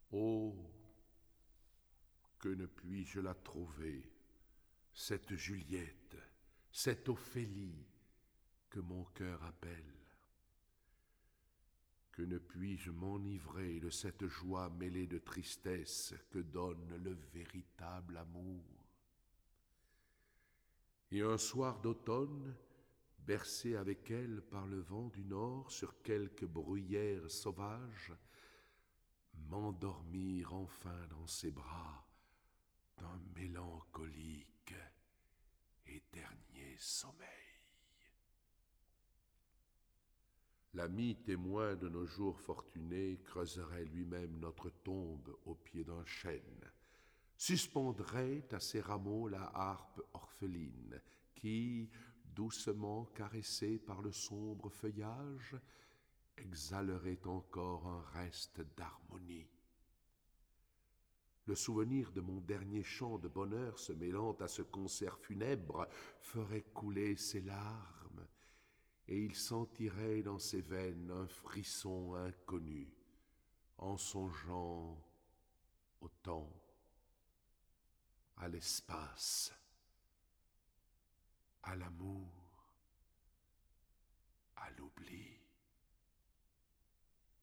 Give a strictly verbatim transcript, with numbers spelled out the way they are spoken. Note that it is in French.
Oh, que ne puis-je la trouver, cette Juliette, cette Ophélie que mon cœur appelle? Que ne puis-je m'enivrer de cette joie mêlée de tristesse que donne le véritable amour? Et un soir d'automne, bercé avec elle par le vent du nord sur quelque bruyère sauvage, m'endormir enfin dans ses bras d'un mélancolique et dernier sommeil. L'ami témoin de nos jours fortunés creuserait lui-même notre tombe au pied d'un chêne, suspendrait à ses rameaux la harpe orpheline qui, doucement caressée par le sombre feuillage, exhalerait encore un reste d'harmonie. Le souvenir de mon dernier chant de bonheur se mêlant à ce concert funèbre ferait couler ses larmes, et il sentirait dans ses veines un frisson inconnu, en songeant au temps, à l'espace, à l'amour, à l'oubli.